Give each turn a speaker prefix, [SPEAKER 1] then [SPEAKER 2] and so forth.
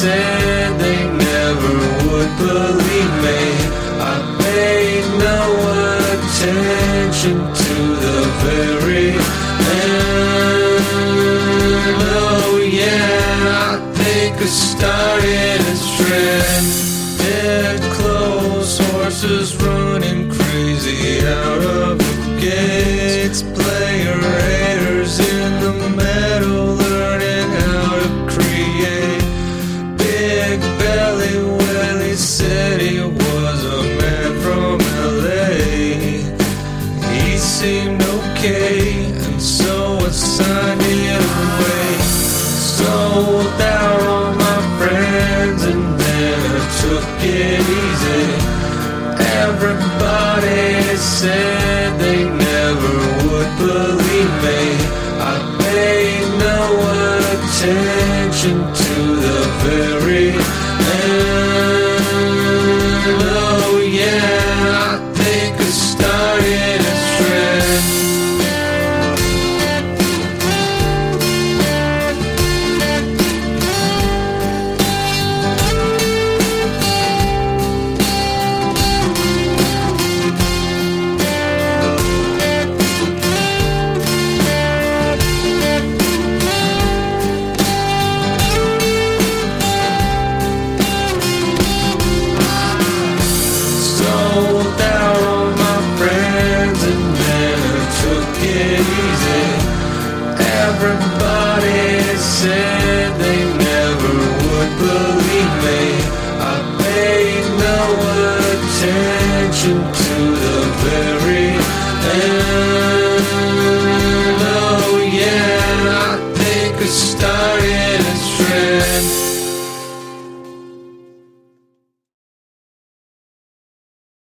[SPEAKER 1] said they never would believe me. I paid no attention to the very end. Oh yeah, I think I started a trend. Dead clothes, horses running crazy out of the gates. Player haters in the meadow learning how to create. Big belly Willie said he was a man from LA. He seemed okay, and so I signed it away. Sold out all my friends and then I took it easy. Everybody said